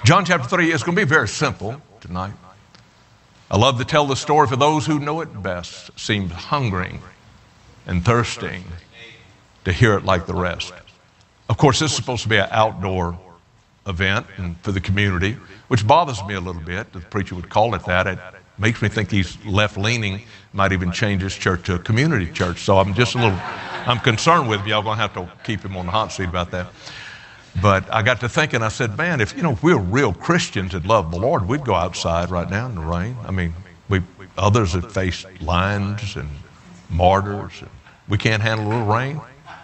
John chapter 3 is going to be very simple tonight. I love to tell the story for those who know it best. Seems hungering and thirsting to hear it like the rest. Of course, this is supposed to be an outdoor event and for the community, which bothers me a little bit. The preacher would call it that. It makes me think he's left-leaning, might even change his church to a community church. So I'm concerned with him. Y'all going to have to keep him on the hot seat about that. But I got to thinking, I said, man, if we're real Christians that love the Lord, we'd go outside right now in the rain. I mean, others have faced lions and martyrs. And we can't handle a little rain.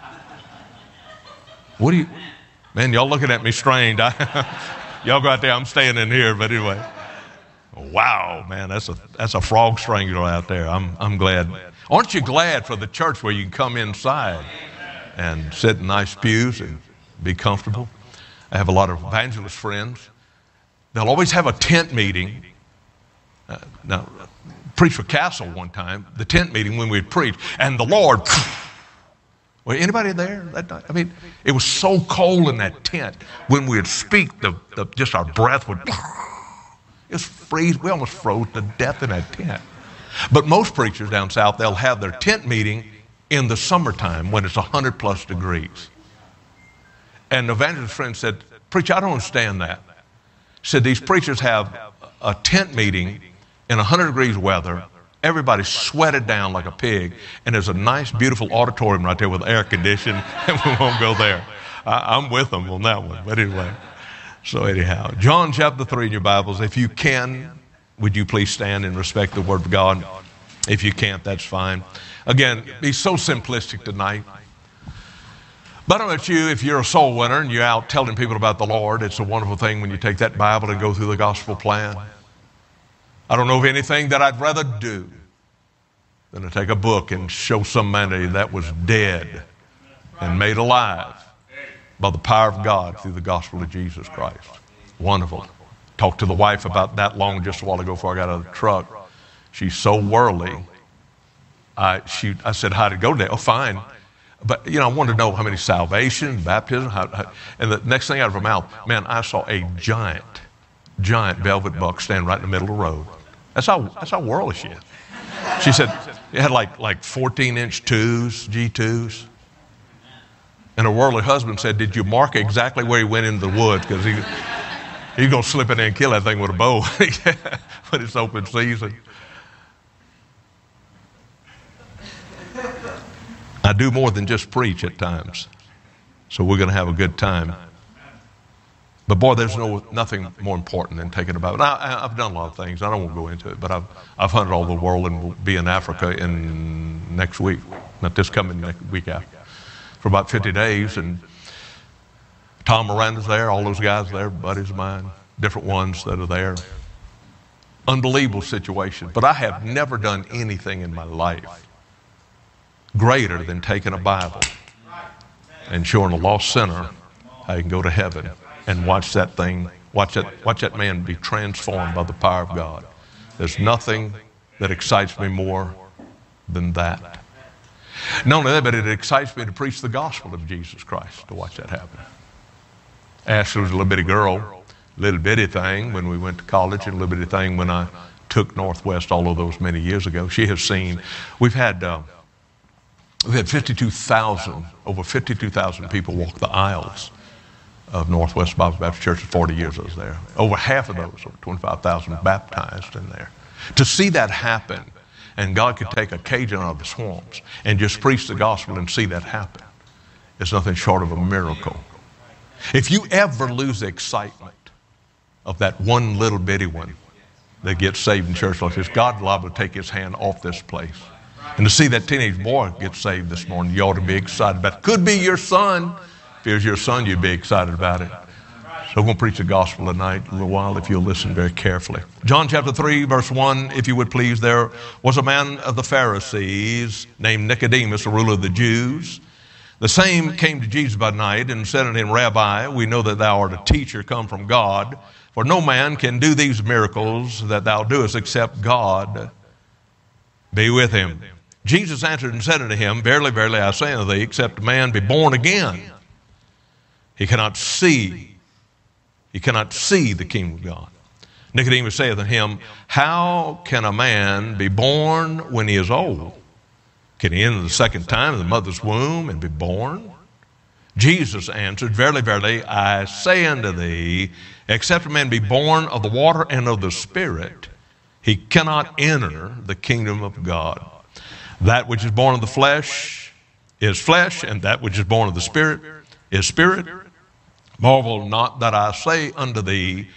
Man, y'all looking at me strange. Y'all go out there, I'm staying in here, but anyway. Wow, man, that's a frog strangler out there. I'm glad. Aren't you glad for the church where you can come inside and sit in nice pews and be comfortable? I have a lot of evangelist friends. They'll always have a tent meeting. Now, preached for Castle one time, the tent meeting when we'd preach, and the Lord, well, anybody there that night? I mean, it was so cold in that tent. When we'd speak, just our breath would, just freeze. We almost froze to death in that tent. But most preachers down south, they'll have their tent meeting in the summertime when it's 100 plus degrees. And the evangelist friend said, preacher, I don't understand that. He said, these preachers have a tent meeting in 100 degrees weather. Everybody sweated down like a pig. And there's a nice, beautiful auditorium right there with air conditioning, and we won't go there. I'm with them on that one. But anyway, so anyhow, John chapter 3 in your Bibles. If you can, would you please stand and respect the Word of God? If you can't, that's fine. Again, be so simplistic tonight. But I don't know about you, if you're a soul winner and you're out telling people about the Lord, it's a wonderful thing when you take that Bible and go through the gospel plan. I don't know of anything that I'd rather do than to take a book and show somebody that was dead and made alive by the power of God through the gospel of Jesus Christ. Wonderful. Talked to the wife about that long just a while ago before I got out of the truck. She's so worldly. I said, how'd it go today? Oh, fine. But, I wanted to know how many salvation, baptism, and the next thing out of her mouth, man, I saw a giant velvet buck stand right in the middle of the road. That's how worldly she is. She said it had like 14-inch G2s. And her worldly husband said, did you mark exactly where he went into the woods? Because he's going to slip in there and kill that thing with a bow when it's open season. I do more than just preach at times. So we're going to have a good time. But boy, there's nothing more important than taking a Bible. Now, I've done a lot of things. I don't want to go into it, but I've hunted all the world and will be in Africa in next week. Not this coming next week after. For about 50 days. And Tom Miranda's there, all those guys there, buddies of mine, different ones that are there. Unbelievable situation. But I have never done anything in my life greater than taking a Bible and showing a lost sinner how you can go to heaven and watch that man be transformed by the power of God. There's nothing that excites me more than that. Not only that, but it excites me to preach the gospel of Jesus Christ, to watch that happen. Ashley was a little bitty girl, little bitty thing when we went to college, and a little bitty thing when I took Northwest all of those many years ago. She has seen, we've had 52,000, over 52,000 people walk the aisles of Northwest Bible Baptist Church. 40 years I was there. Over half of those, over 25,000 baptized in there. To see that happen, and God could take a Cajun out of the swamps and just preach the gospel and see that happen, is nothing short of a miracle. If you ever lose the excitement of that one little bitty one that gets saved in church like this, God will liable to take his hand off this place. And to see that teenage boy get saved this morning, you ought to be excited about it. Could be your son. If it was your son, you'd be excited about it. So I'm going to preach the gospel tonight a little while if you'll listen very carefully. John chapter 3, verse 1, if you would please. There was a man of the Pharisees named Nicodemus, a ruler of the Jews. The same came to Jesus by night and said unto him, Rabbi, we know that thou art a teacher come from God, for no man can do these miracles that thou doest except God be with him. Jesus answered and said unto him, Verily, verily, I say unto thee, except a man be born again, he cannot see He cannot see the kingdom of God. Nicodemus saith unto him, how can a man be born when he is old? Can he enter the second time in the mother's womb and be born? Jesus answered, verily, verily, I say unto thee, except a man be born of the water and of the Spirit, he cannot enter the kingdom of God. That which is born of the flesh is flesh, and that which is born of the Spirit is spirit. Marvel not that I say unto thee,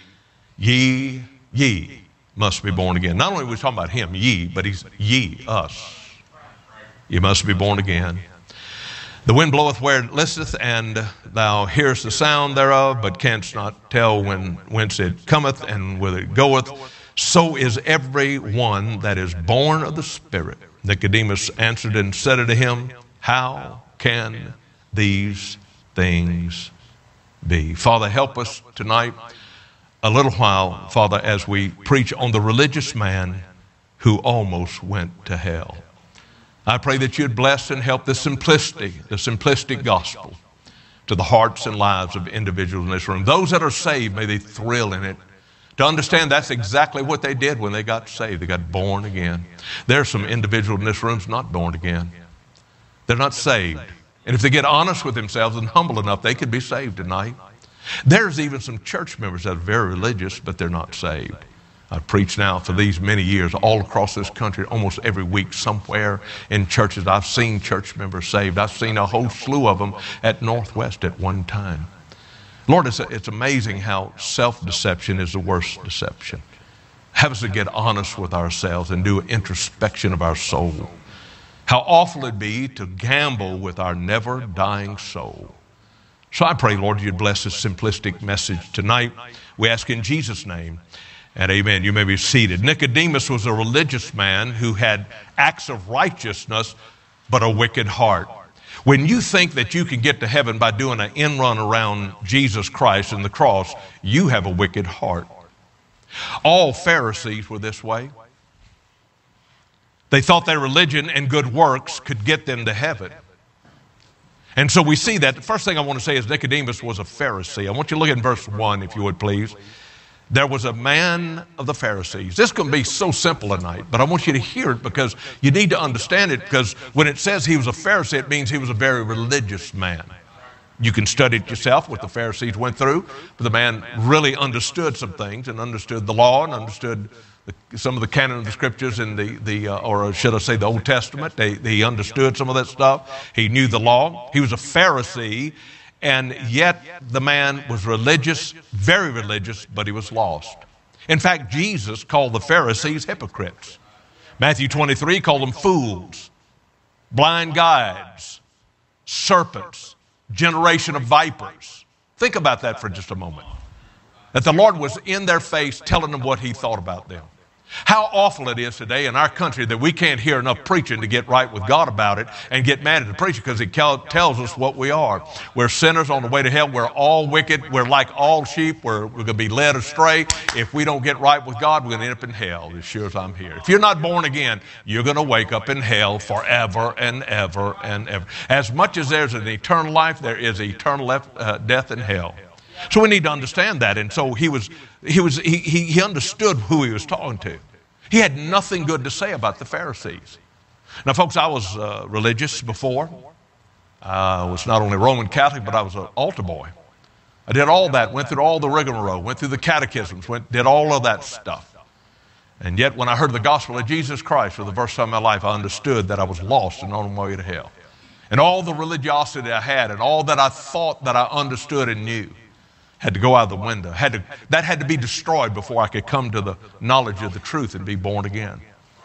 ye must be born again. Not only are we talking about him, ye, but he's ye, us. You must be born again. The wind bloweth where it listeth, and thou hearest the sound thereof, but canst not tell whence it cometh and whither it goeth. So is every one that is born of the Spirit. Nicodemus answered and said unto him, how can these things be? Father, help us tonight a little while, Father, as we preach on the religious man who almost went to hell. I pray that you'd bless and help the simplistic gospel to the hearts and lives of individuals in this room. Those that are saved, may they thrill in it, to understand that's exactly what they did when they got saved. They got born again. There are some individuals in this room not born again. They're not saved. And if they get honest with themselves and humble enough, they could be saved tonight. There's even some church members that are very religious, but they're not saved. I've preached now for these many years all across this country, almost every week somewhere in churches. I've seen church members saved. I've seen a whole slew of them at Northwest at one time. Lord, it's amazing how self-deception is the worst deception. Have us to get honest with ourselves and do an introspection of our soul. How awful it'd be to gamble with our never-dying soul. So I pray, Lord, you'd bless this simplistic message tonight. We ask in Jesus' name, and amen. You may be seated. Nicodemus was a religious man who had acts of righteousness, but a wicked heart. When you think that you can get to heaven by doing an end run around Jesus Christ and the cross, you have a wicked heart. All Pharisees were this way. They thought their religion and good works could get them to heaven. And so we see that. The first thing I want to say is Nicodemus was a Pharisee. I want you to look at verse 1, if you would, please. There was a man of the Pharisees. This can be so simple tonight, but I want you to hear it because you need to understand it, because when it says he was a Pharisee, it means he was a very religious man. You can study it yourself, what the Pharisees went through, but the man really understood some things and understood the law and understood some of the canon of the scriptures in or should I say the Old Testament. He understood some of that stuff. He knew the law. He was a Pharisee, and yet the man was religious, very religious, but he was lost. In fact, Jesus called the Pharisees hypocrites. Matthew 23 called them fools, blind guides, serpents, generation of vipers. Think about that for just a moment. That the Lord was in their face telling them what he thought about them. How awful it is today in our country that we can't hear enough preaching to get right with God about it and get mad at the preacher because he tells us what we are. We're sinners on the way to hell. We're all wicked. We're like all sheep. We're going to be led astray. If we don't get right with God, we're going to end up in hell as sure as I'm here. If you're not born again, you're going to wake up in hell forever and ever and ever. As much as there's an eternal life, there is eternal death in hell. So we need to understand that. And so he understood who he was talking to. He had nothing good to say about the Pharisees. Now, folks, I was religious before. I was not only Roman Catholic, but I was an altar boy. I did all that, went through all the rigmarole, went through the catechisms, did all of that stuff. And yet when I heard the gospel of Jesus Christ for the first time in my life, I understood that I was lost and on my way to hell. And all the religiosity I had and all that I thought that I understood and knew had to go out of the window. That had to be destroyed before I could come to the knowledge of the truth and be born again.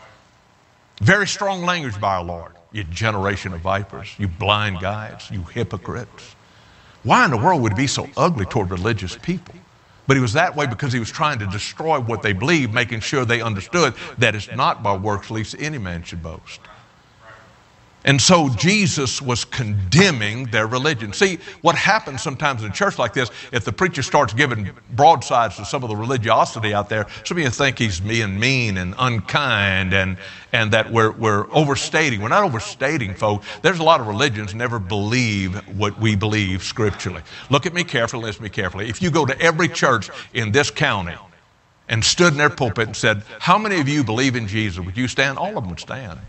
Very strong language by our Lord. You generation of vipers, you blind guides, you hypocrites. Why in the world would he be so ugly toward religious people? But he was that way because he was trying to destroy what they believed, making sure they understood that it's not by works lest any man should boast. And so Jesus was condemning their religion. See, what happens sometimes in a church like this, if the preacher starts giving broadsides to some of the religiosity out there, some of you think he's being mean and unkind and that we're overstating. We're not overstating, folks. There's a lot of religions never believe what we believe scripturally. Look at me carefully, listen to me carefully. If you go to every church in this county and stood in their pulpit and said, how many of you believe in Jesus? Would you stand? All of them would stand.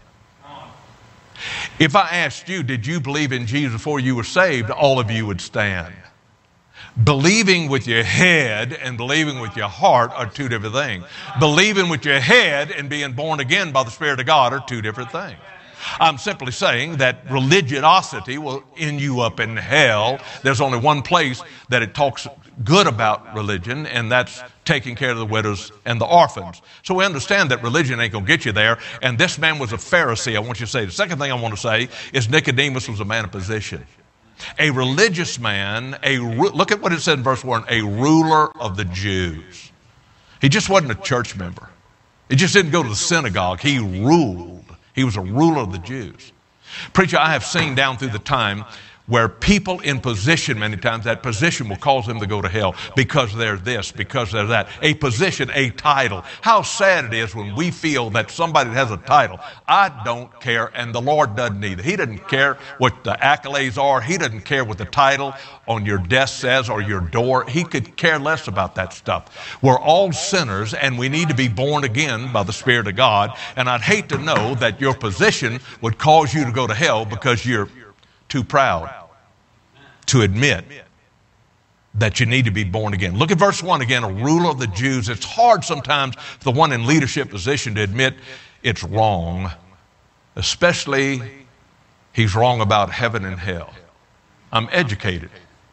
If I asked you, did you believe in Jesus before you were saved? All of you would stand. Believing with your head and believing with your heart are two different things. Believing with your head and being born again by the Spirit of God are two different things. I'm simply saying that religiosity will end you up in hell. There's only one place that it talks good about religion, and that's taking care of the widows and the orphans. So we understand that religion ain't going to get you there, and this man was a Pharisee, I want you to say. The second thing I want to say is Nicodemus was a man of position. A religious man, look at what it said in verse 1, a ruler of the Jews. He just wasn't a church member. He just didn't go to the synagogue. He ruled. He was a ruler of the Jews. Preacher, I have seen down through the time where people in position, many times that position will cause them to go to hell because they're this, because they're that. A position, a title. How sad it is when we feel that somebody has a title. I don't care, and the Lord doesn't either. He doesn't care what the accolades are. He doesn't care what the title on your desk says or your door. He could care less about that stuff. We're all sinners, and we need to be born again by the Spirit of God. And I'd hate to know that your position would cause you to go to hell because you're too proud to admit that you need to be born again. Look at verse 1 again, a ruler of the Jews. It's hard sometimes for the one in leadership position to admit it's wrong, especially he's wrong about heaven and hell. I'm educated.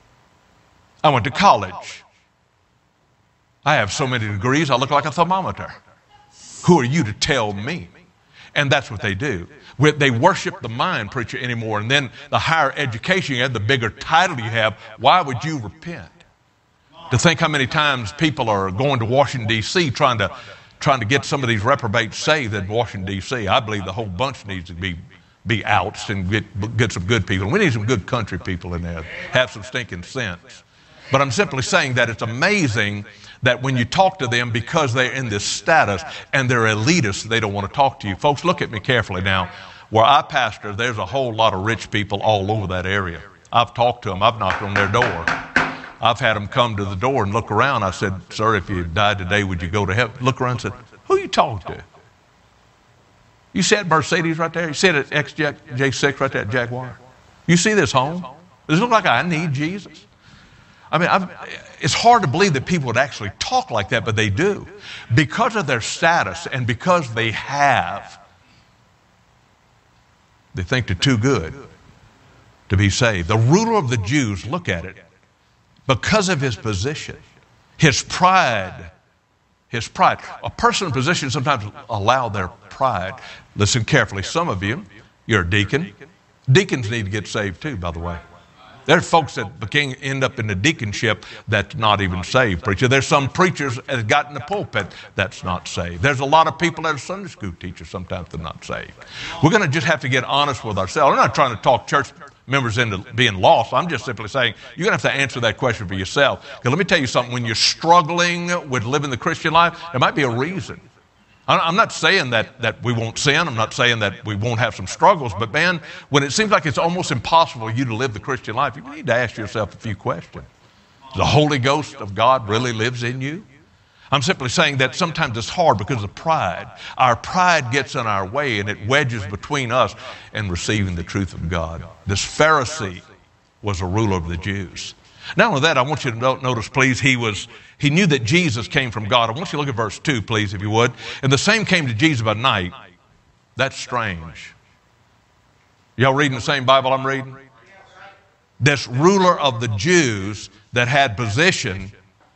I went to college. I have so many degrees, I look like a thermometer. Who are you to tell me? And that's what they do. They worship the mind, preacher, anymore. And then the higher education you have, the bigger title you have, why would you repent? To think how many times people are going to Washington, D.C. trying to get some of these reprobates saved in Washington, D.C. I believe the whole bunch needs to be outs and get some good people. We need some good country people in there, have some stinking sense. But I'm simply saying that it's amazing that when you talk to them, because they're in this status and they're elitists, they don't want to talk to you. Folks, look at me carefully now. Where I pastor, there's a whole lot of rich people all over that area. I've talked to them. I've knocked on their door. I've had them come to the door and look around. I said, sir, if you died today, would you go to heaven? Look around and said, who are you talking to? You see that Mercedes right there? You see that XJ6 right there, Jaguar? You see this home? Does it look like I need Jesus? I mean, it's hard to believe that people would actually talk like that, but they do. Because of their status and because they think they're too good to be saved. The ruler of the Jews, look at it, because of his position, his pride. A person in position sometimes allow their pride. Listen carefully. Some of you, you're a deacon. Deacons need to get saved too, by the way. There's folks that end up in the deaconship that's not even saved, preacher. There's some preachers that have got in the pulpit that's not saved. There's a lot of people that are Sunday school teachers sometimes that are not saved. We're going to just have to get honest with ourselves. I'm not trying to talk church members into being lost. I'm just simply saying you're going to have to answer that question for yourself. Because let me tell you something. When you're struggling with living the Christian life, there might be a reason. I'm not saying that we won't sin. I'm not saying that we won't have some struggles. But man, when it seems like it's almost impossible for you to live the Christian life, you need to ask yourself a few questions. Does the Holy Ghost of God really lives in you? I'm simply saying that sometimes it's hard because of pride. Our pride gets in our way and it wedges between us and receiving the truth of God. This Pharisee was a ruler of the Jews. Not only that, I want you to notice, please, he knew that Jesus came from God. I want you to look at verse 2, please, if you would. And the same came to Jesus by night. That's strange. Y'all reading the same Bible I'm reading? This ruler of the Jews that had position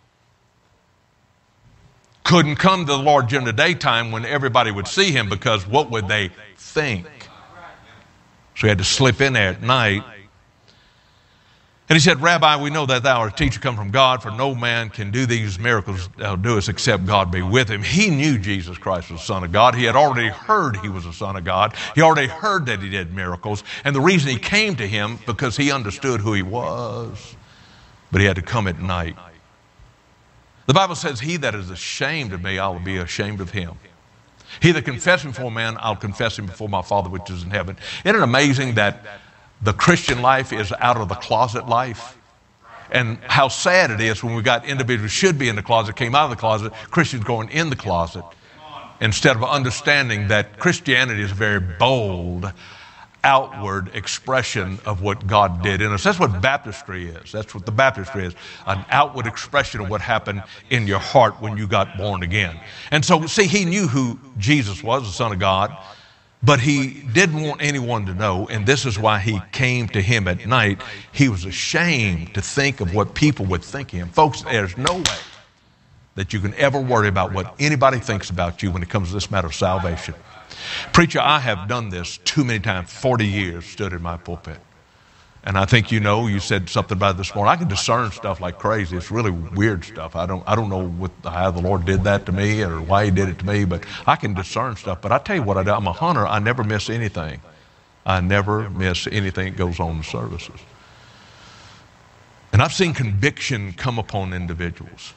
couldn't come to the Lord during the daytime when everybody would see him, because what would they think? So he had to slip in there at night. And he said, Rabbi, we know that thou art a teacher come from God, for no man can do these miracles thou doest except God be with him. He knew Jesus Christ was the Son of God. He had already heard he was the Son of God. He already heard that he did miracles. And the reason he came to him, because he understood who he was. But he had to come at night. The Bible says, he that is ashamed of me, I will be ashamed of him. He that confesses me before man, I'll confess him before my Father which is in heaven. Isn't it amazing that the Christian life is out of the closet life? And how sad it is when we got individuals who should be in the closet, came out of the closet, Christians going in the closet, instead of understanding that Christianity is a very bold, outward expression of what God did in us. That's what baptistry is. That's what the baptistry is, an outward expression of what happened in your heart when you got born again. And so, see, he knew who Jesus was, the Son of God, but he didn't want anyone to know, and this is why he came to him at night. He was ashamed to think of what people would think of him. Folks, there's no way that you can ever worry about what anybody thinks about you when it comes to this matter of salvation. Preacher, I have done this too many times, 40 years, stood in my pulpit. And I think you know, you said something about it this morning. I can discern stuff like crazy. It's really weird stuff. I don't know how the Lord did that to me or why he did it to me, but I can discern stuff. But I tell you what I do. I'm a hunter. I never miss anything. I never miss anything that goes on in the services. And I've seen conviction come upon individuals.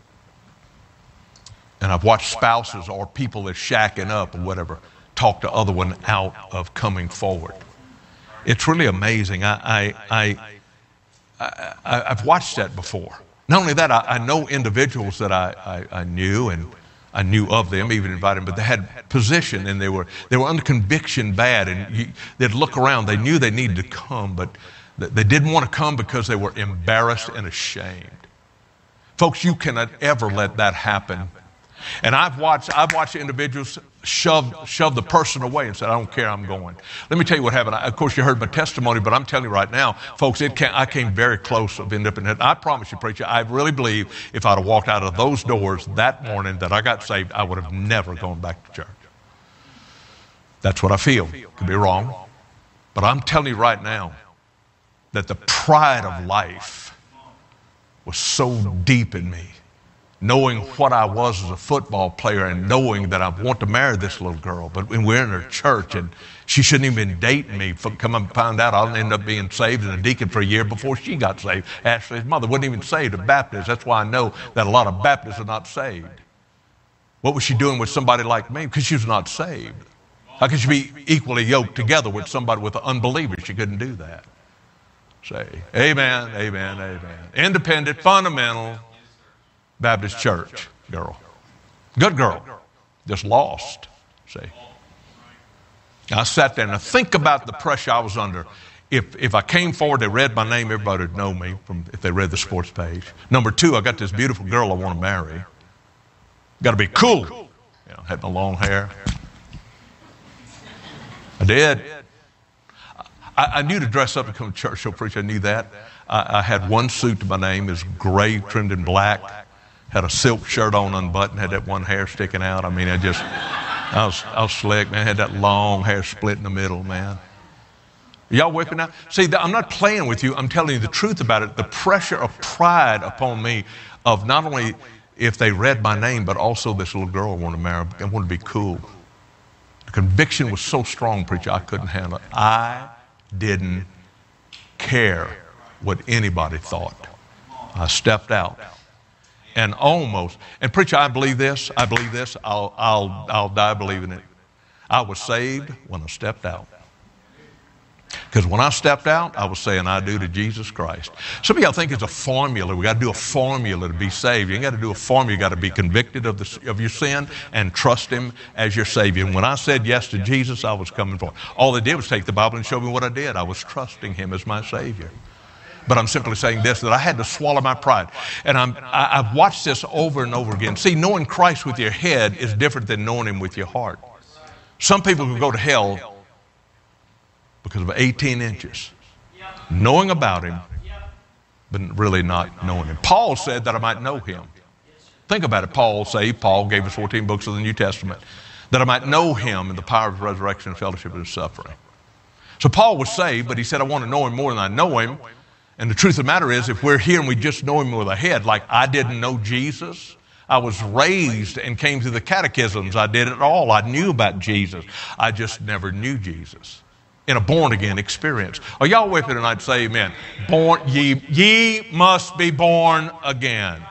And I've watched spouses or people that's shacking up or whatever talk the other one out of coming forward. It's really amazing. I've watched that before. Not only that, I know individuals that I knew, and I knew of them, even invited them, but they had position and they were under conviction bad, and they'd look around. They knew they needed to come, but they didn't want to come because they were embarrassed and ashamed. Folks, you cannot ever let that happen. And I've watched individuals shove the person away and said, I don't care, I'm going. Let me tell you what happened. Of course, you heard my testimony, but I'm telling you right now, folks, I came very close of ending up in it. I promise you, preacher, I really believe if I'd have walked out of those doors that morning that I got saved, I would have never gone back to church. That's what I feel. Could be wrong. But I'm telling you right now that the pride of life was so deep in me. Knowing what I was as a football player and knowing that I want to marry this little girl, but when we're in her church and she shouldn't even date me. Come and find out I'll end up being saved and a deacon for a year before she got saved. Ashley's mother wasn't even saved, a Baptist. That's why I know that a lot of Baptists are not saved. What was she doing with somebody like me? Because she was not saved. How could she be equally yoked together with somebody with an unbeliever? She couldn't do that. Say, amen, amen, amen. Independent, fundamental Baptist church girl. Good girl. Just lost. See. I sat there and I think about the pressure I was under. If I came forward, they read my name, everybody would know me if they read the sports page. Number two, I got this beautiful girl I want to marry. Got to be cool. You know, had my long hair. I did. I knew to dress up to come to church, so preacher, I knew that. I had one suit to my name, it was gray, trimmed in black. Had a silk shirt on unbuttoned, had that one hair sticking out. I mean, I was slick, man. I had that long hair split in the middle, man. Y'all with me now? See, I'm not playing with you. I'm telling you the truth about it. The pressure of pride upon me of not only if they read my name, but also this little girl I want to marry. I want to be cool. The conviction was so strong, preacher, I couldn't handle it. I didn't care what anybody thought. I stepped out. And almost, and preacher, I believe this, I'll die believing it. I was saved when I stepped out. Because when I stepped out, I was saying I do to Jesus Christ. Some of y'all think it's a formula. We got to do a formula to be saved. You ain't got to do a formula. You got to be convicted of your sin and trust him as your Savior. And when I said yes to Jesus, I was coming forward. All they did was take the Bible and show me what I did. I was trusting him as my Savior. But I'm simply saying this, that I had to swallow my pride. And I've watched this over and over again. See, knowing Christ with your head is different than knowing him with your heart. Some people can go to hell because of 18 inches. Knowing about him, but really not knowing him. Paul said that I might know him. Think about it. Paul gave us 14 books of the New Testament, that I might know him in the power of his resurrection and fellowship of his suffering. So Paul was saved, but he said, I want to know him more than I know him. And the truth of the matter is, if we're here and we just know him with a head, like I didn't know Jesus, I was raised and came through the catechisms. I did it all. I knew about Jesus. I just never knew Jesus in a born-again experience. Are y'all with me tonight? Say amen. Ye must be born again.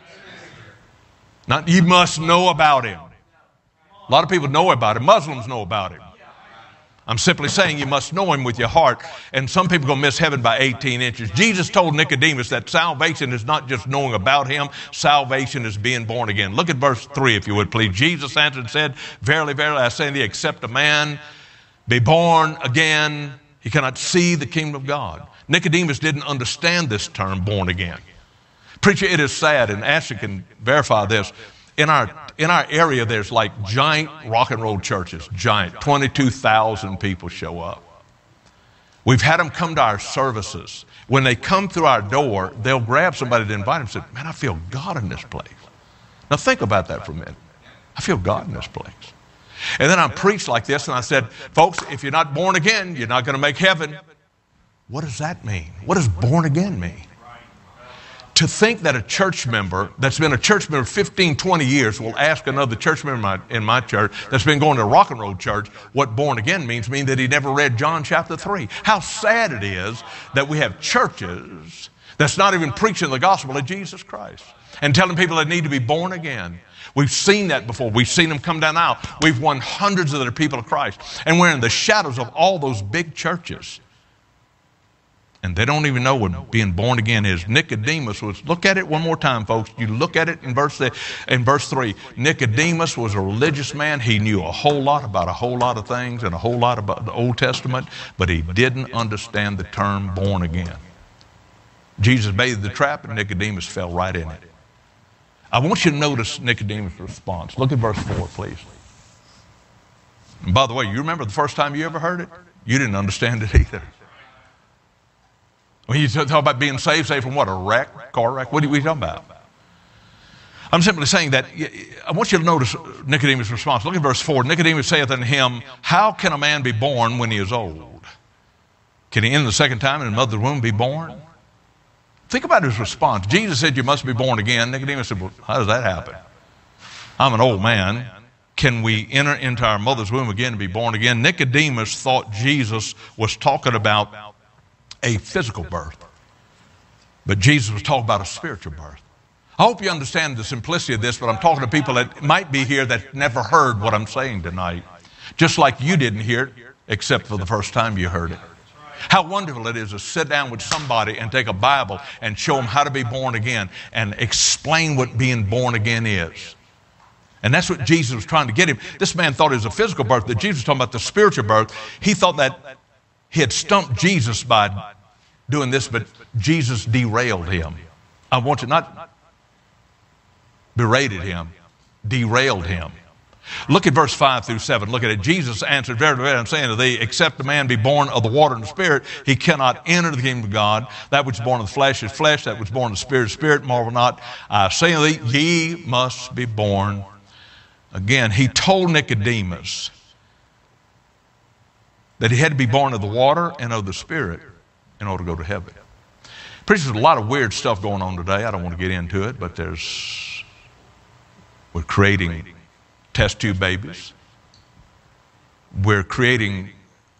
Not ye must know about him. A lot of people know about him. Muslims know about him. I'm simply saying you must know him with your heart. And some people are going to miss heaven by 18 inches. Jesus told Nicodemus that salvation is not just knowing about him. Salvation is being born again. Look at verse 3, if you would, please. Jesus answered and said, verily, verily, I say unto thee, except a man be born again, he cannot see the kingdom of God. Nicodemus didn't understand this term, born again. Preacher, it is sad, and Ashley can verify this. In our area, there's like giant rock and roll churches, giant. 22,000 people show up. We've had them come to our services. When they come through our door, they'll grab somebody to invite them and say, man, I feel God in this place. Now think about that for a minute. I feel God in this place. And then I preached like this, and I said, folks, if you're not born again, you're not going to make heaven. What does that mean? What does born again mean? To think that a church member that's been a church member 15, 20 years will ask another church member in my church that's been going to a rock and roll church what born again means that he never read John chapter 3. How sad it is that we have churches that's not even preaching the gospel of Jesus Christ and telling people they need to be born again. We've seen that before. We've seen them come down the aisle. We've won hundreds of the people of Christ. And we're in the shadows of all those big churches. And they don't even know what being born again is. Nicodemus was, look at it one more time, folks. You look at it in verse 3. Nicodemus was a religious man. He knew a whole lot about a whole lot of things and a whole lot about the Old Testament, but he didn't understand the term born again. Jesus baited the trap and Nicodemus fell right in it. I want you to notice Nicodemus' response. Look at verse 4, please. And by the way, you remember the first time you ever heard it? You didn't understand it either. When you talk about being saved from what? A wreck? Car wreck? What are we talking about? I'm simply saying that I want you to notice Nicodemus' response. Look at verse 4. Nicodemus saith unto him, how can a man be born when he is old? Can he enter the second time in his mother's womb be born? Think about his response. Jesus said you must be born again. Nicodemus said, well, how does that happen? I'm an old man. Can we enter into our mother's womb again and be born again? Nicodemus thought Jesus was talking about a physical birth. But Jesus was talking about a spiritual birth. I hope you understand the simplicity of this, but I'm talking to people that might be here that never heard what I'm saying tonight. Just like you didn't hear it, except for the first time you heard it. How wonderful it is to sit down with somebody and take a Bible and show them how to be born again and explain what being born again is. And that's what Jesus was trying to get him. This man thought it was a physical birth, but Jesus was talking about the spiritual birth. He thought that he had stumped Jesus by doing this, but Jesus derailed him. I want to not berated him, derailed him. Look at verse 5 through 7. Look at it. Jesus answered, verily, verily, I'm saying to thee, except a man be born of the water and the Spirit, he cannot enter the kingdom of God. That which is born of the flesh is flesh. That which is born of the Spirit is spirit. Marvel not. I say unto thee, ye must be born again. He told Nicodemus that he had to be born of the water and of the Spirit in order to go to heaven. There's a lot of weird stuff going on today. I don't want to get into it, but we're creating test tube babies. We're creating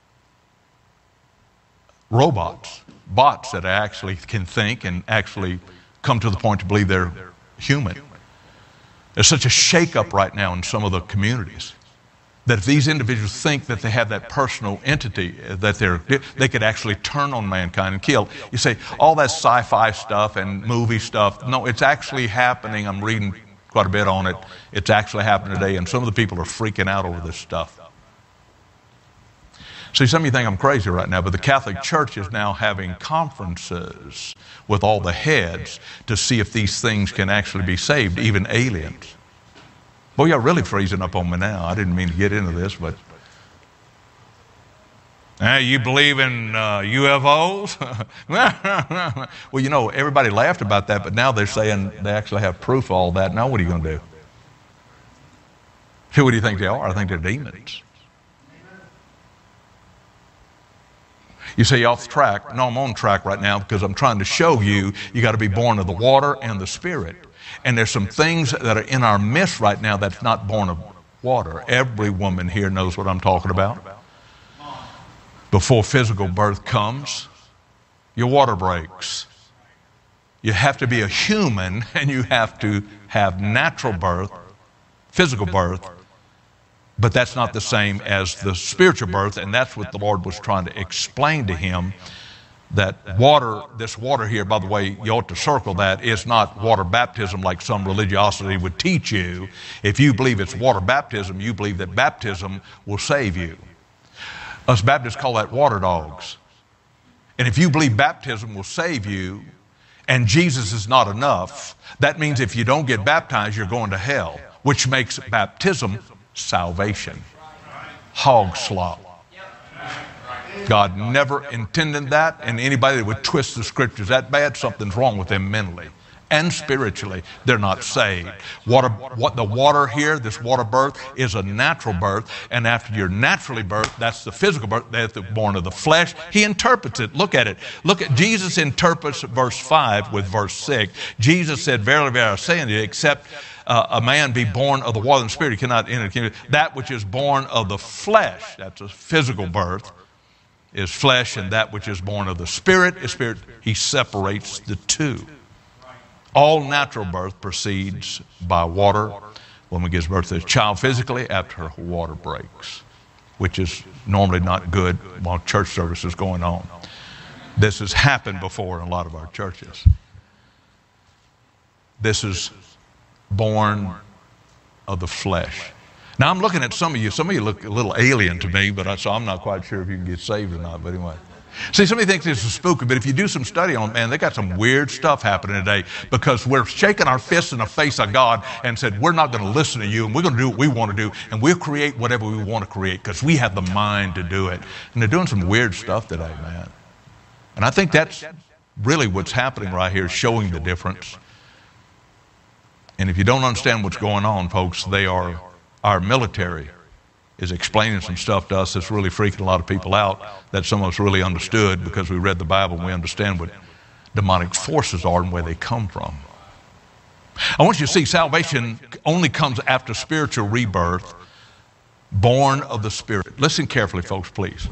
robots, bots that actually can think and actually come to the point to believe they're human. There's such a shakeup right now in some of the communities that if these individuals think that they have that personal entity, that they could actually turn on mankind and kill. You say, all that sci-fi stuff and movie stuff. No, it's actually happening. I'm reading quite a bit on it. It's actually happening today, and some of the people are freaking out over this stuff. See, some of you think I'm crazy right now, but the Catholic Church is now having conferences with all the heads to see if these things can actually be saved, even aliens. Boy, y'all really freezing up on me now. I didn't mean to get into this, but you believe in UFOs? Well, you know, everybody laughed about that, but now they're saying they actually have proof of all that. Now what are you going to do? Who do you think they are? I think they're demons. You say, you're off track. No, I'm on track right now because I'm trying to show you got to be born of the water and the Spirit. And there's some things that are in our midst right now that's not born of water. Every woman here knows what I'm talking about. Before physical birth comes, your water breaks. You have to be a human and you have to have natural birth, physical birth, but that's not the same as the spiritual birth, and that's what the Lord was trying to explain to him, that water, this water here, by the way, you ought to circle that, is not water baptism like some religiosity would teach you. If you believe it's water baptism, you believe that baptism will save you. Us Baptists call that water dogs. And if you believe baptism will save you and Jesus is not enough, that means if you don't get baptized, you're going to hell, which makes baptism salvation. Hog slop. God never intended that, and anybody that would twist the scriptures that bad, something's wrong with them mentally and spiritually. They're not saved. The water here, this water birth, is a natural birth, and after you're naturally birthed, that's the physical birth, that's the born of the flesh. He interprets it. Look at it. Look at Jesus interprets verse 5 with verse 6. Jesus said, "Verily, verily, I say unto you, except a man be born of the water and the Spirit, he cannot enter the kingdom. That which is born of the flesh," that's a physical birth, "is flesh, and that which is born of the Spirit is spirit." He separates the two. All natural birth proceeds by water. Woman gives birth to a child physically after her water breaks, which is normally not good while church service is going on. This has happened before in a lot of our churches. This is born of the flesh. Now I'm looking at some of you look a little alien to me, so I'm not quite sure if you can get saved or not, but anyway. See, somebody thinks this is spooky, but if you do some study on it, man, they got some weird stuff happening today because we're shaking our fists in the face of God and said, we're not going to listen to you, and we're going to do what we want to do, and we'll create whatever we want to create because we have the mind to do it. And they're doing some weird stuff today, man. And I think that's really what's happening right here, showing the difference. And if you don't understand what's going on, folks, our military is explaining some stuff to us that's really freaking a lot of people out that some of us really understood because we read the Bible and we understand what demonic forces are and where they come from. I want you to see salvation only comes after spiritual rebirth, born of the Spirit. Listen carefully, folks, please.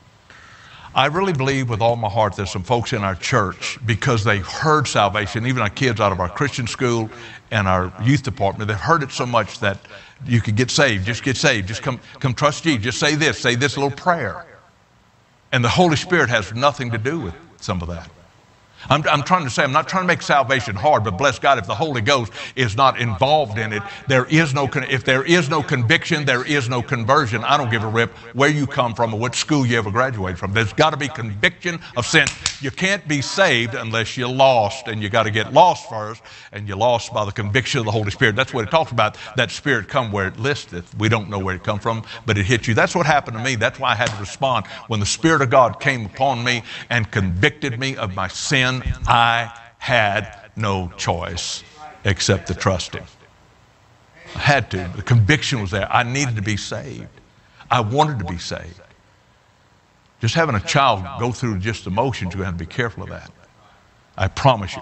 I really believe with all my heart there's some folks in our church, because they've heard salvation, even our kids out of our Christian school and our youth department, they've heard it so much that you could get saved, just come trust Jesus, just say this little prayer. And the Holy Spirit has nothing to do with some of that. I'm trying to say, I'm not trying to make salvation hard, but bless God, if the Holy Ghost is not involved in it, if there is no conviction, there is no conversion. I don't give a rip where you come from or what school you ever graduated from. There's got to be conviction of sin. You can't be saved unless you're lost, and you got to get lost first, and you're lost by the conviction of the Holy Spirit. That's what it talks about, that Spirit come where it listeth. We don't know where it come from, but it hit you. That's what happened to me. That's why I had to respond. When the Spirit of God came upon me and convicted me of my sin, I had no choice except to trust Him. I had to. The conviction was there. I needed to be saved. I wanted to be saved. Just having a child go through just emotions, you're going to have to be careful of that. I promise you.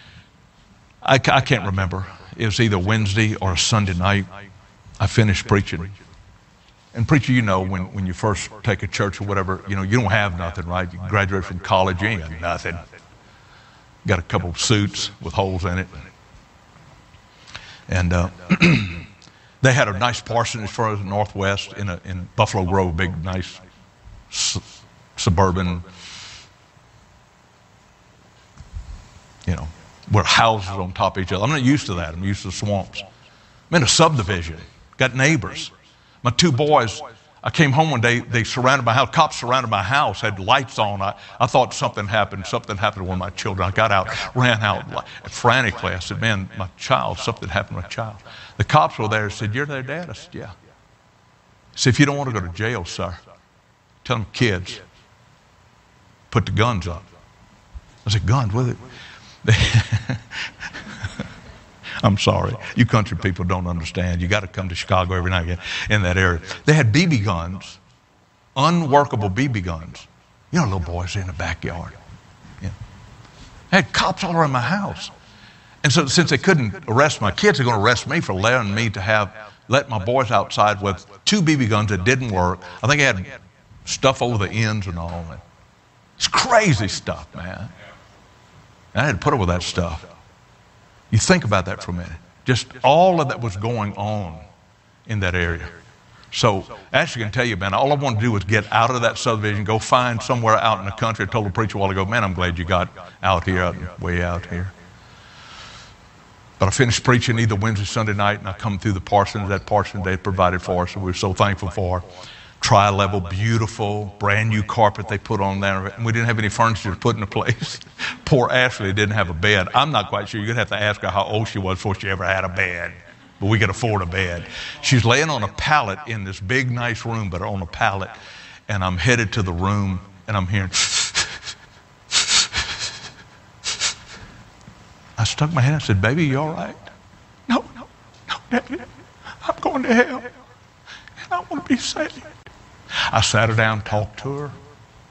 I can't remember. It was either Wednesday or a Sunday night. I finished preaching. And preacher, you know, when you first take a church or whatever, you don't have nothing, right? You graduate from college, you ain't got nothing. Got a couple of suits with holes in it. And they had a nice parsonage for us in the Northwest in Buffalo Grove, big, nice suburban, where houses on top of each other. I'm not used to that. I'm used to swamps. I'm in a subdivision. Got neighbors. My two boys, I came home one day, they surrounded my house. Cops surrounded my house, had lights on. I thought something happened. Something happened to one of my children. I got out, ran out frantically. I said, man, my child, something happened to my child. The cops were there and said, you're their dad? I said, yeah. He said, if you don't want to go to jail, sir, tell them kids, put the guns up. I said, guns? With it? I'm sorry. You country people don't understand. You got to come to Chicago every now and again in that area. They had BB guns, unworkable BB guns. You know, little boys in the backyard. Yeah. I had cops all around my house. And so since they couldn't arrest my kids, they're going to arrest me for allowing me to let my boys outside with 2 BB guns that didn't work. I think I had stuff over the ends and all that. It's crazy stuff, man. And I had to put up with that stuff. You think about that for a minute. Just all of that was going on in that area. So, as you can tell you, man, all I wanted to do was get out of that subdivision, go find somewhere out in the country. I told the preacher a while ago, man, I'm glad you got out here, way out here. But I finished preaching either Wednesday, Sunday night, and I come through the parsonage. That parsonage they provided for us, and we were so thankful for. Tri-level, beautiful, brand new carpet they put on there, and we didn't have any furniture to put in the place. Poor Ashley didn't have a bed. I'm not quite sure. You're going to have to ask her how old she was before she ever had a bed. But we could afford a bed. She's laying on a pallet in this big, nice room, but on a pallet. And I'm headed to the room, and I'm hearing... I stuck my head and I said, baby, you all right? No, Daddy. I'm going to hell. And I want to be saved. I sat her down, talked to her.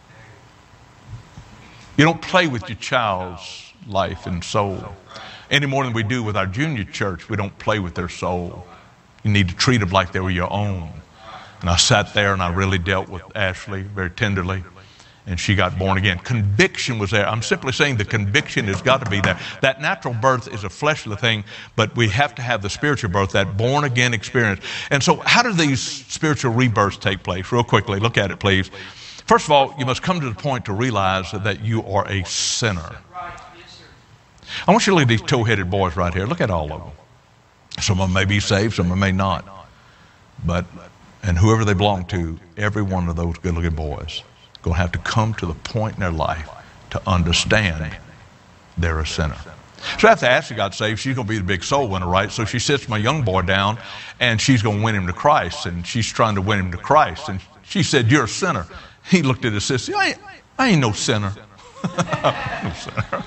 You don't play with your child's life and soul any more than we do with our junior church. We don't play with their soul. You need to treat them like they were your own. And I sat there and I really dealt with Ashley very tenderly. And she got born again. Conviction was there. I'm simply saying the conviction has got to be there. That natural birth is a fleshly thing, but we have to have the spiritual birth, that born again experience. And so how do these spiritual rebirths take place? Real quickly, look at it, please. First of all, you must come to the point to realize that you are a sinner. I want you to look at these toe-headed boys right here. Look at all of them. Some of them may be saved, some of them may not. And whoever they belong to, every one of those good-looking boys going to have to come to the point in their life to understand they're a sinner. So after Ashley got saved, she's going to be the big soul winner, right? So she sits my young boy down, and she's going to win him to Christ, and she's trying to win him to Christ. And she said, you're a sinner. He looked at his sister, I ain't no sinner. No sinner.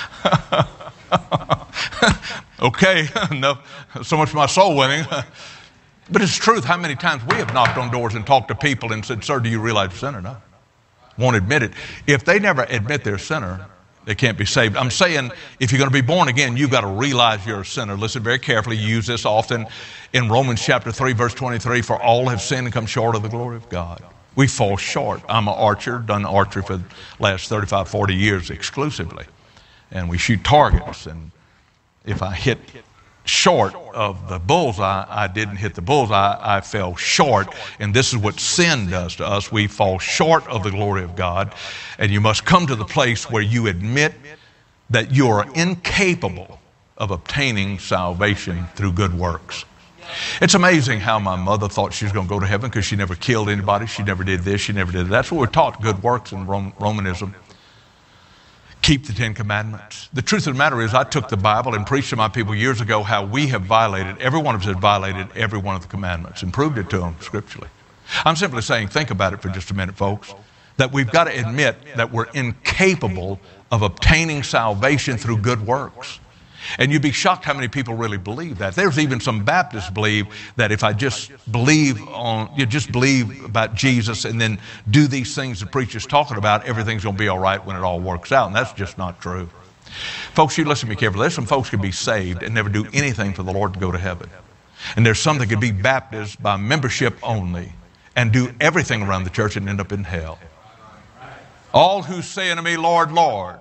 Okay, no, so much for my soul winning. But it's truth. How many times we have knocked on doors and talked to people and said, sir, do you realize you're a sinner? No. Won't admit it. If they never admit they're a sinner, they can't be saved. I'm saying if you're going to be born again, you've got to realize you're a sinner. Listen very carefully. You use this often in Romans chapter 3, verse 23, for all have sinned and come short of the glory of God. We fall short. I'm an archer, done archery for the last 35, 40 years exclusively. And we shoot targets. And if I hit short of the bullseye, I didn't hit the bullseye, I fell short. And this is what sin does to us. We fall short of the glory of God. And you must come to the place where you admit that you are incapable of obtaining salvation through good works. It's amazing how my mother thought she was going to go to heaven because she never killed anybody. She never did this. She never did that. That's what we're taught, good works in Romanism. Keep the 10 Commandments. The truth of the matter is I took the Bible and preached to my people years ago how we have violated, every one of us has violated every one of the commandments and proved it to them scripturally. I'm simply saying, think about it for just a minute, folks, that we've got to admit that we're incapable of obtaining salvation through good works. And you'd be shocked how many people really believe that. There's even some Baptists believe that if I just believe about Jesus and then do these things the preacher's talking about, everything's going to be all right when it all works out. And that's just not true. Folks, you listen to me carefully. There's some folks who can be saved and never do anything for the Lord to go to heaven. And there's some that could be Baptists by membership only and do everything around the church and end up in hell. All who say unto me, Lord, Lord.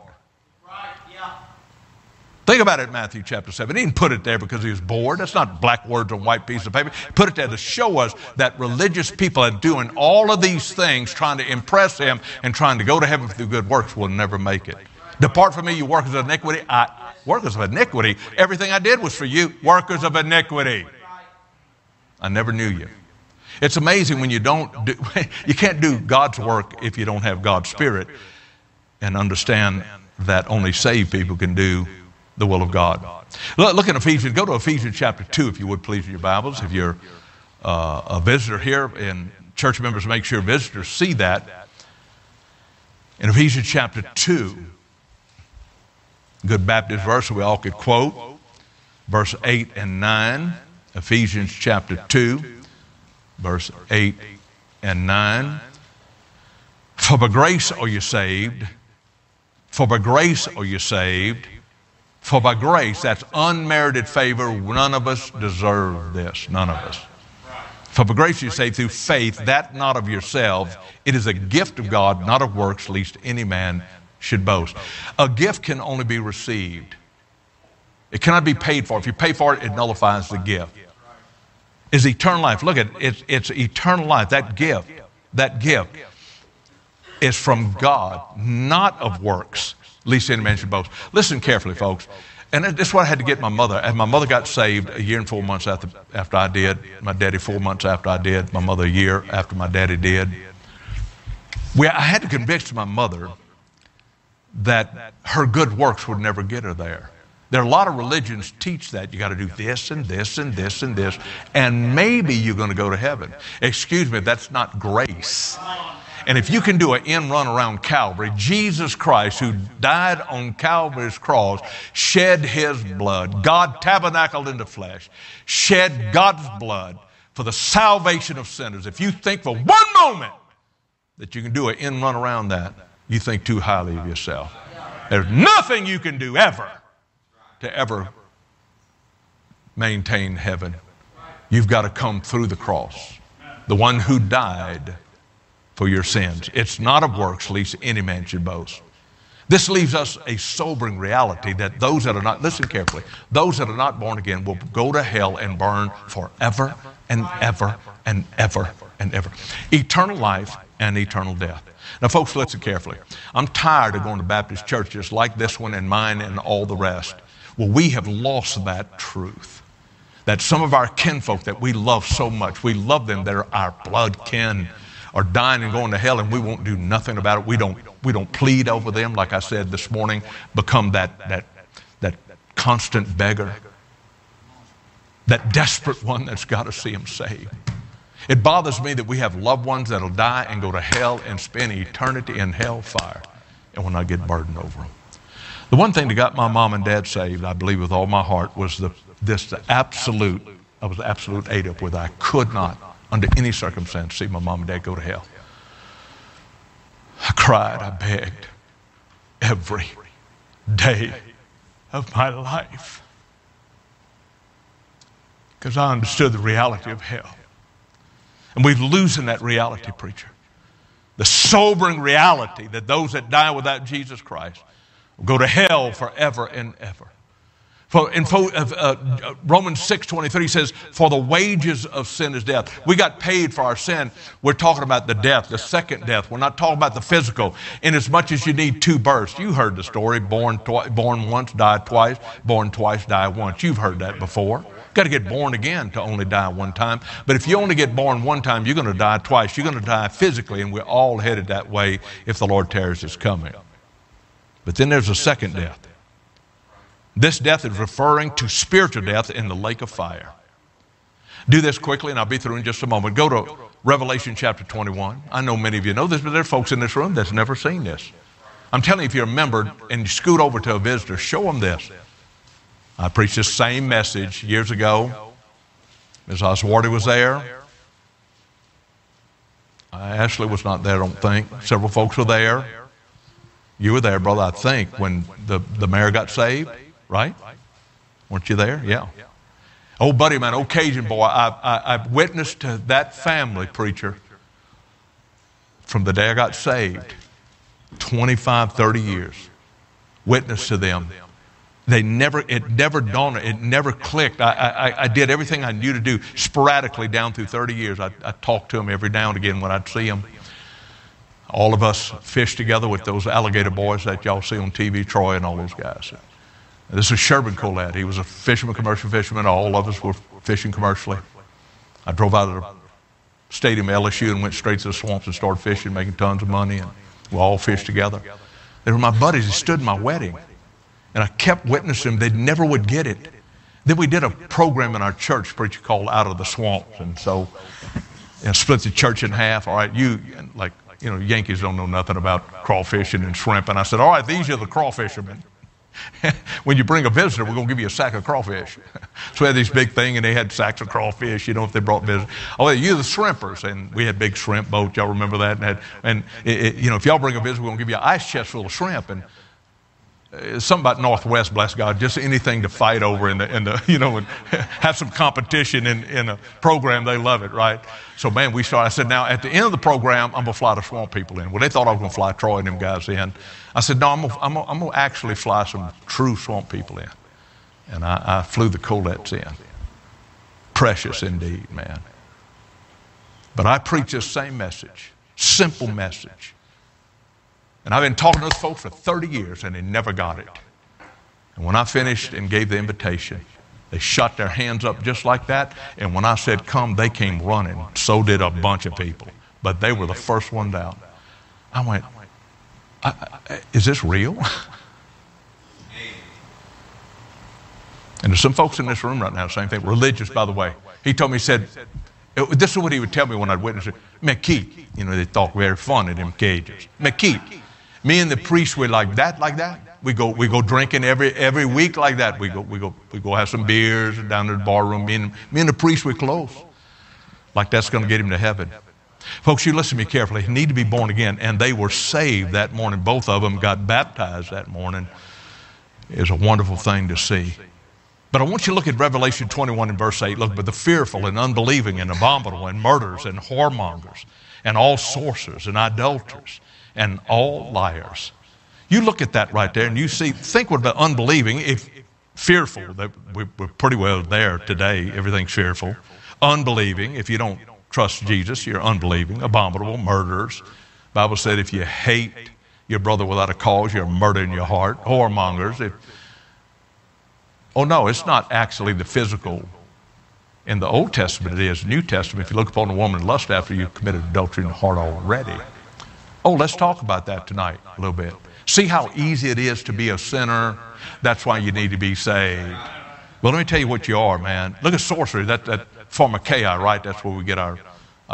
Think about it in Matthew chapter 7. He didn't put it there because he was bored. That's not black words on white piece of paper. He put it there to show us that religious people are doing all of these things, trying to impress him and trying to go to heaven through good works will never make it. Depart from me, you workers of iniquity. Workers of iniquity? Everything I did was for you. Workers of iniquity. I never knew you. It's amazing when you can't do God's work if you don't have God's Spirit and understand that only saved people can do the will of God. Look in Ephesians. Go to Ephesians chapter 2, if you would, please, in your Bibles. If you're a visitor here, and church members, make sure visitors see that. In Ephesians chapter 2, good Baptist verse we all could quote, verse 8 and 9. Ephesians chapter 2, verse 8 and 9. For by grace are you saved. For by grace are you saved. For by grace, that's unmerited favor. None of us deserve this. None of us. For by grace you are saved through faith, that not of yourselves. It is a gift of God, not of works, lest any man should boast. A gift can only be received. It cannot be paid for. If you pay for it, it nullifies the gift. Is eternal life. Look at it. It's eternal life. That gift is from God, not of works, lest any man should boast. Listen carefully, folks. And this is what I had to get my mother. And my mother got saved a year and 4 months after I did. My daddy 4 months after I did. My mother a year after my daddy did. I had to convince my mother that her good works would never get her there. There are a lot of religions teach that. You got to do this and this and this and this, and maybe you're going to go to heaven. Excuse me, that's not grace. And if you can do an end run around Calvary, Jesus Christ, who died on Calvary's cross, shed his blood. God tabernacled in the flesh, shed God's blood for the salvation of sinners. If you think for one moment that you can do an end run around that, you think too highly of yourself. There's nothing you can do ever to ever maintain heaven. You've got to come through the cross. The one who died for your sins. It's not of works, lest any man should boast. This leaves us a sobering reality that those that are not, listen carefully, those that are not born again will go to hell and burn forever and ever and ever and ever. Eternal life and eternal death. Now, folks, listen carefully. I'm tired of going to Baptist churches like this one and mine and all the rest. Well, we have lost that truth. That some of our kinfolk that we love so much, we love them, they're our blood kin, are dying and going to hell, and we won't do nothing about it. We don't plead over them, like I said this morning, become that constant beggar, that desperate one that's got to see them saved. It bothers me that we have loved ones that'll die and go to hell and spend eternity in hellfire, and will not get burdened over them. The one thing that got my mom and dad saved, I believe with all my heart, was I was absolute ate up with. I could not, under any circumstance, see my mom and dad go to hell. I cried, I begged every day of my life because I understood the reality of hell. And we're losing that reality, preacher. The sobering reality that those that die without Jesus Christ will go to hell forever and ever. In Romans 6:23 says, for the wages of sin is death. We got paid for our sin. We're talking about the death, the second death. We're not talking about the physical. In as much as you need two births. You heard the story, born once, die twice, born twice, die once. You've heard that before. Got to get born again to only die one time. But if you only get born one time, you're going to die twice. You're going to die physically, and we're all headed that way if the Lord tarries his coming. But then there's a second death. This death is referring to spiritual death in the lake of fire. Do this quickly, and I'll be through in just a moment. Go to Revelation chapter 21. I know many of you know this, but there are folks in this room that's never seen this. I'm telling you, if you're a member and you scoot over to a visitor, show them this. I preached this same message years ago. Ms. Oswardy was there. Ashley was not there, I don't think. Several folks were there. You were there, brother, I think, when the mayor got saved, right? Weren't you there? Yeah. Old buddy of mine, old Cajun boy, I witnessed to that family, preacher, from the day I got saved, 25, 30 years. Witnessed to them. It never dawned, it never clicked. I did everything I knew to do sporadically down through 30 years. I talked to them every now and again when I'd see them. All of us fished together with those alligator boys that y'all see on TV, Troy and all those guys. This was Sherman Collette. He was a fisherman, commercial fisherman. All of us were fishing commercially. I drove out of the stadium at LSU and went straight to the swamps and started fishing, making tons of money, and we all fished together. They were my buddies. They stood in my wedding. And I kept witnessing them. They never would get it. Then we did a program in our church, preacher, called Out of the Swamps. And so, split the church in half. All right, Yankees don't know nothing about crawfishing and shrimp. And I said, all right, these are the crawfishermen. When you bring a visitor, we're going to give you a sack of crawfish. So we had this big thing, and they had sacks of crawfish, if they brought visitors. Oh, you're the shrimpers, and we had big shrimp boats. Y'all remember that? If y'all bring a visitor, we're going to give you an ice chest full of shrimp. And something about Northwest, bless God, just anything to fight over and have some competition in a program. They love it, right? So, man, I said, now, at the end of the program, I'm going to fly the swamp people in. Well, they thought I was going to fly Troy and them guys in. I said, no, I'm going to actually fly some true swamp people in. And I flew the Colettes in. Precious indeed, man. But I preach this same message, simple message. And I've been talking to those folks for 30 years, and they never got it. And when I finished and gave the invitation, they shot their hands up just like that. And when I said come, they came running. So did a bunch of people. But they were the first one down. I went, is this real? And there's some folks in this room right now, same thing, religious, by the way. He told me, he said, this is what he would tell me when I'd witness it. McKeith, they talk very fun in them cages. McKeith, me and the priest were like that. We go drinking every week like that. We go have some beers down to the bar room. Me and the priest were close. Like that's going to get him to heaven. Folks, you listen to me carefully. You need to be born again. And they were saved that morning. Both of them got baptized that morning. It was a wonderful thing to see. But I want you to look at Revelation 21 and verse 8. Look, but the fearful and unbelieving and abominable and murderers and whoremongers and all sorcerers and idolaters and all liars. You look at that right there and you think what about unbelieving, if fearful, that we're pretty well there today, everything's fearful. Unbelieving, if you don't trust Jesus, you're unbelieving. Abominable, murderers. The Bible said if you hate your brother without a cause, you're murdering your heart. Whoremongers. Oh no, it's not actually the physical. In the Old Testament it is. New Testament, if you look upon a woman in lust after you've committed adultery in the heart already. Oh, let's talk about that tonight a little bit. See how easy it is to be a sinner. That's why you need to be saved. Well, let me tell you what you are, man. Look at sorcery. That pharmakeia, right? That's where we get our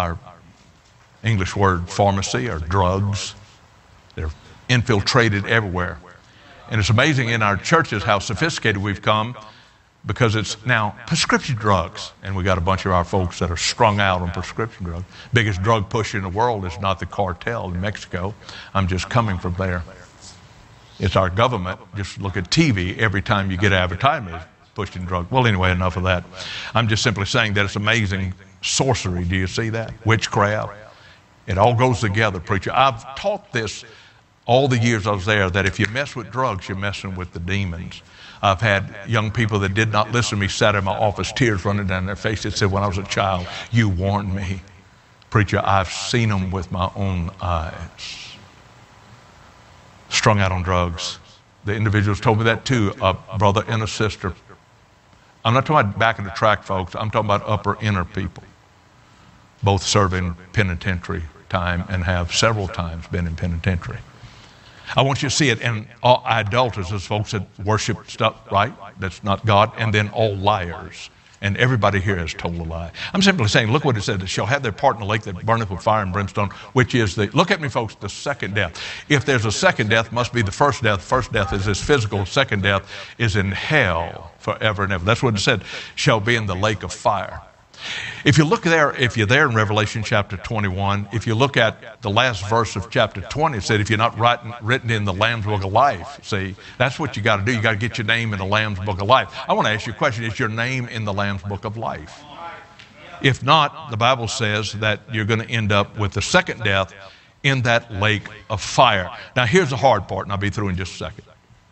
English word pharmacy or drugs. They're infiltrated everywhere. And it's amazing in our churches how sophisticated we've come because it's now prescription drugs. And we got a bunch of our folks that are strung out on prescription drugs. Biggest drug pusher in the world is not the cartel in Mexico. I'm just coming from there. It's our government. Just look at TV every time you get advertisement pushing drugs. Well, anyway, enough of that. I'm just simply saying that it's amazing sorcery. Do you see that? Witchcraft. It all goes together, preacher. I've taught this all the years I was there, that if you mess with drugs, you're messing with the demons. I've had young people that did not listen to me sat in my office, tears running down their face. That said, when I was a child, you warned me. Preacher, I've seen them with my own eyes. Strung out on drugs. The individuals told me that too, a brother and a sister. I'm not talking about back in the track, folks. I'm talking about upper inner people. Both serving penitentiary time and have several times been in penitentiary. I want you to see it in all idolaters, as folks that worship stuff, right? That's not God. And then all liars. And everybody here has told a lie. I'm simply saying, look what it says. They shall have their part in the lake that burneth with fire and brimstone, which is look at me folks, the second death. If there's a second death, must be the first death. First death is this physical. Second death is in hell forever and ever. That's what it said, shall be in the lake of fire. If you look there, if you're there in Revelation chapter 21, if you look at the last verse of chapter 20, it said, if you're not written in the Lamb's Book of Life, see, that's what you got to do. You got to get your name in the Lamb's Book of Life. I want to ask you a question. Is your name in the Lamb's Book of Life? If not, the Bible says that you're going to end up with the second death in that lake of fire. Now, here's the hard part, and I'll be through in just a second.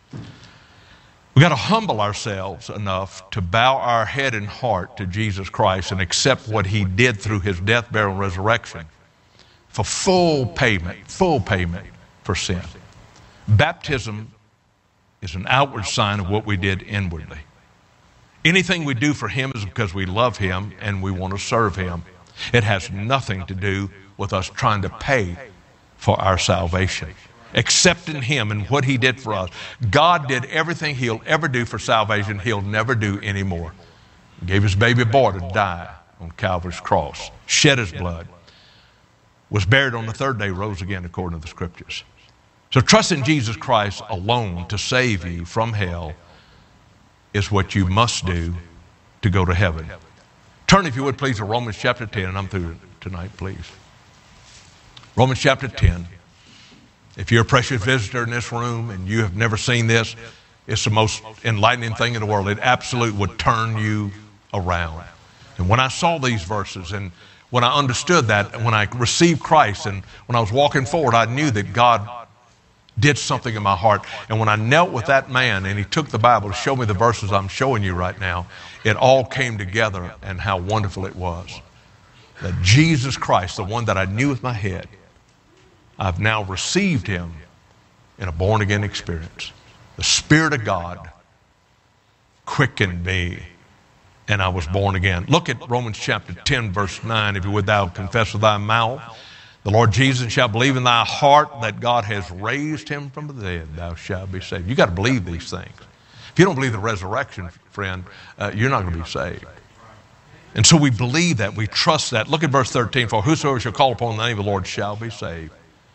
We've got to humble ourselves enough to bow our head and heart to Jesus Christ and accept what he did through his death, burial, and resurrection for full payment for sin. Baptism is an outward sign of what we did inwardly. Anything we do for him is because we love him and we want to serve him. It has nothing to do with us trying to pay for our salvation. Accepting him and what he did for us. God did everything he'll ever do for salvation. He'll never do anymore. He gave his baby boy to die on Calvary's cross. Shed his blood. Was buried on the third day, rose again according to the scriptures. So trusting Jesus Christ alone to save you from hell is what you must do to go to heaven. Turn, if you would, please, to Romans chapter 10, and I'm through tonight, please. Romans chapter 10. If you're a precious visitor in this room and you have never seen this, it's the most enlightening thing in the world. It absolutely would turn you around. And when I saw these verses and when I understood that, and when I received Christ and when I was walking forward, I knew that God did something in my heart. And when I knelt with that man and he took the Bible to show me the verses I'm showing you right now, it all came together, and how wonderful it was. That Jesus Christ, the one that I knew with my head, I've now received him in a born-again experience. The Spirit of God quickened me, and I was born again. Look at Romans chapter 10, verse 9. If you would, thou confess with thy mouth the Lord Jesus, and shalt believe in thy heart that God has raised him from the dead, thou shalt be saved. You got to believe these things. If you don't believe the resurrection, friend, you're not going to be saved. And so we believe that. We trust that. Look at verse 13. For whosoever shall call upon the name of the Lord shall be saved.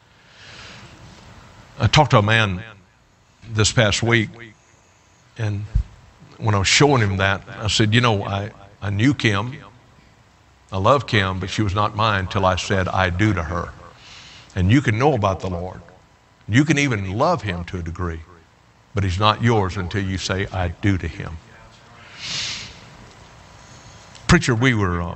I talked to a man this past week, and when I was showing him that, I said, you know, I knew Kim. I love Kim, but she was not mine till I said I do to her. And you can know about the Lord. You can even love him to a degree, but he's not yours until you say I do to him. Preacher, we were,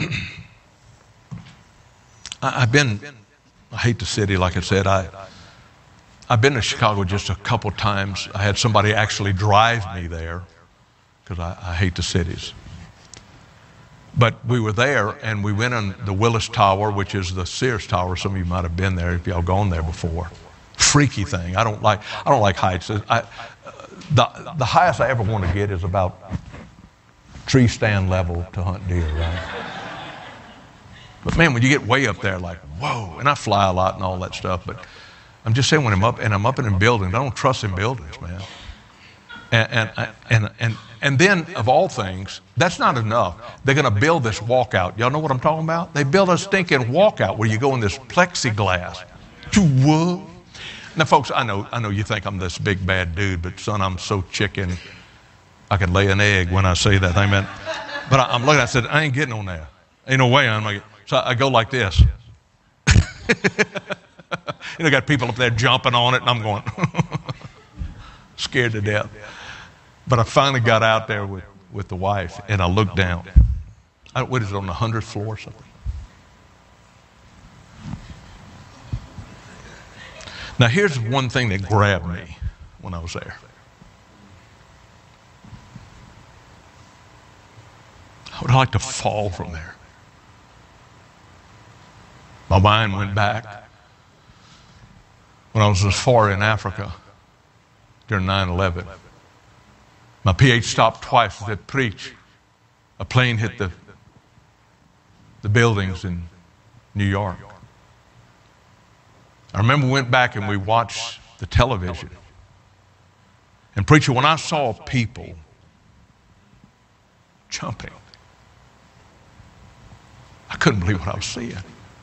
I hate the city, like I said. I've been to Chicago just a couple times. I had somebody actually drive me there because I hate the cities. But we were there, and we went on the Willis Tower, which is the Sears Tower. Some of you might have been there if y'all gone there before. Freaky thing. I don't like heights. The highest I ever want to get is about tree stand level to hunt deer, right? But man, when you get way up there, like, whoa, and I fly a lot and all that stuff, but I'm just saying when I'm up in a building, I don't trust in buildings, man. And then, of all things, that's not enough. They're going to build this walkout. Y'all know what I'm talking about? They build a stinking walkout where you go in this plexiglass. Whoa. Now, folks, I know you think I'm this big bad dude, but son, I'm so chicken, I can lay an egg when I say that. Amen. But I'm looking, I said, I ain't getting on there. Ain't no way I'm like, so I go like this. You know, got people up there jumping on it, and I'm going, scared to death. But I finally got out there with the wife, and I looked down. What is it, on the 100th floor or something? Now, here's one thing that grabbed me when I was there. I would like to fall from there. My mind went back when I was as far in Africa during 9/11. My PH stopped twice. I said, preach. A plane hit the buildings in New York. I remember we went back and we watched the television. And preacher, when I saw people jumping, I couldn't believe what I was seeing.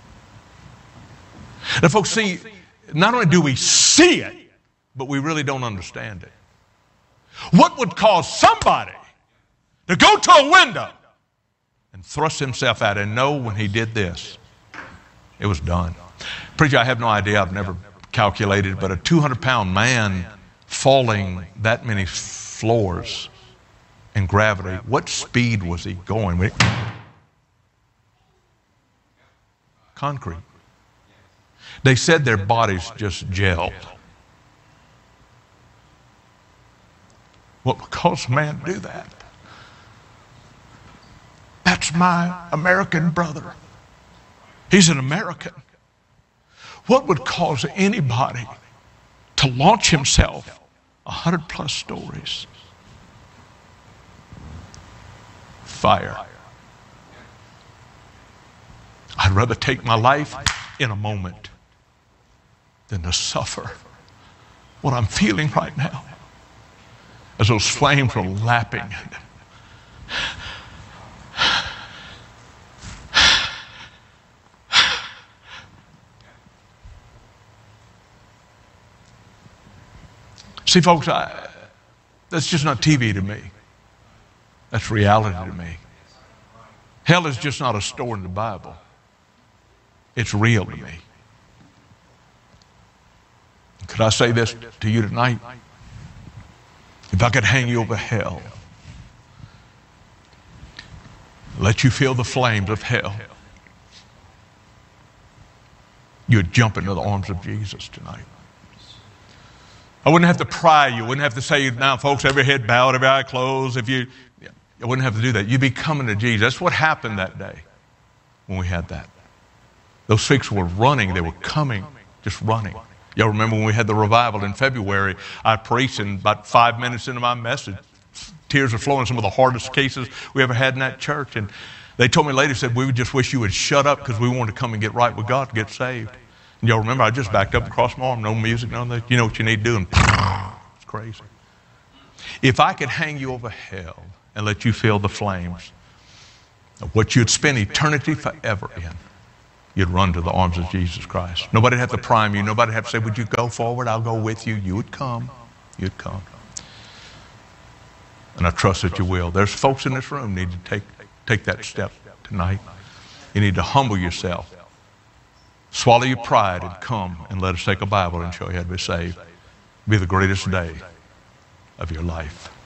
Now, folks, see, not only do we see it, but we really don't understand it. What would cause somebody to go to a window and thrust himself out and know when he did this, it was done? Preacher, I have no idea. I've never calculated, but a 200-pound man falling that many floors in gravity, what speed was he going? Concrete. They said their bodies just gelled. What would cause a man to do that? That's my American brother. He's an American. What would cause anybody to launch himself 100+ stories? Fire. I'd rather take my life in a moment than to suffer what I'm feeling right now as those flames are lapping. See, folks, that's just not TV to me. That's reality to me. Hell is just not a story in the Bible. It's real to me. Could I say this to you tonight? If I could hang you over hell, let you feel the flames of hell, you'd jump into the arms of Jesus tonight. I wouldn't have to pry you. I wouldn't have to say, now, folks, every head bowed, every eye closed. I wouldn't have to do that. You'd be coming to Jesus. That's what happened that day when we had that. Those folks were running. They were coming, just running. Y'all remember when we had the revival in February, I preached, and about 5 minutes into my message, tears were flowing, some of the hardest cases we ever had in that church. And they told me later, said, we would just wish you would shut up because we wanted to come and get right with God to get saved. And y'all remember, I just backed up and crossed my arm, no music, no nothing. You know what you need to do, and it's crazy. If I could hang you over hell and let you feel the flames of what you'd spend eternity forever in, you'd run to the arms of Jesus Christ. Nobody would have to prime you. Nobody would have to say, would you go forward? I'll go with you. You would come. You'd come. And I trust that you will. There's folks in this room need to take that step tonight. You need to humble yourself. Swallow your pride and come and let us take a Bible and show you how to be saved. Be the greatest day of your life.